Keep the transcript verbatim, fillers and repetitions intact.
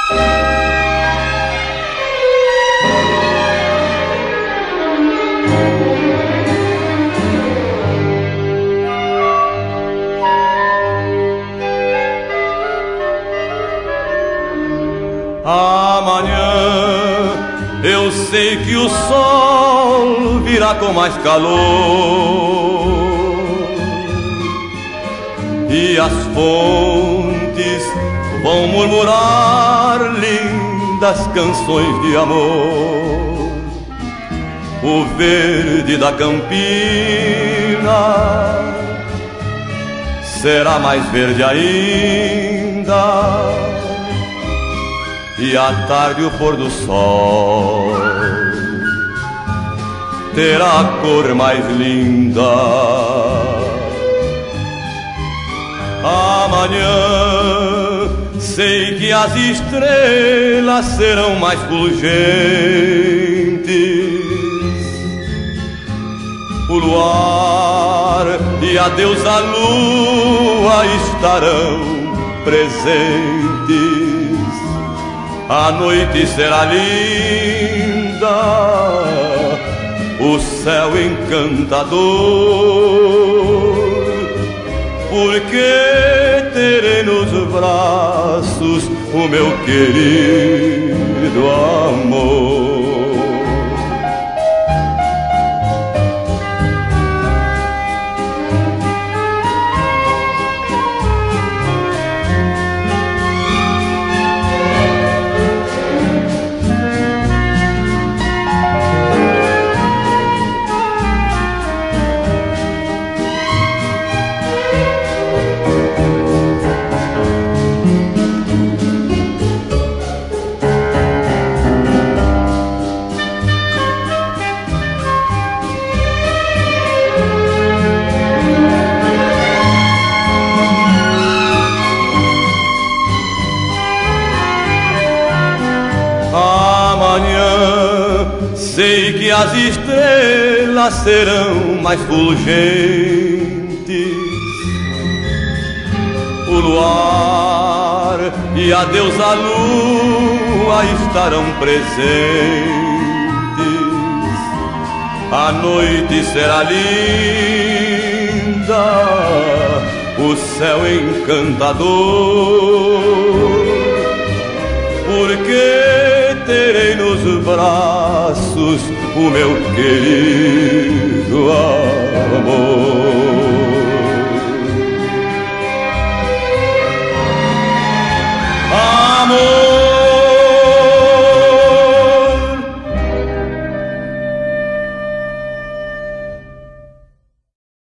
Amanhã eu sei que o sol virá com mais calor e as fontes vão murmurar lindas canções de amor. O verde da campina será mais verde ainda, e à tarde o pôr do sol terá a cor mais linda. Amanhã sei que as estrelas serão mais fulgentes, o luar e a deusa lua estarão presentes. A noite será linda, o céu encantador, porque terei nos braços o meu querido amor. Amanhã sei que as estrelas serão mais fulgentes, o luar e a deusa lua estarão presentes. A noite será linda, o céu encantador, porque terei nos braços o meu querido amor. Amor.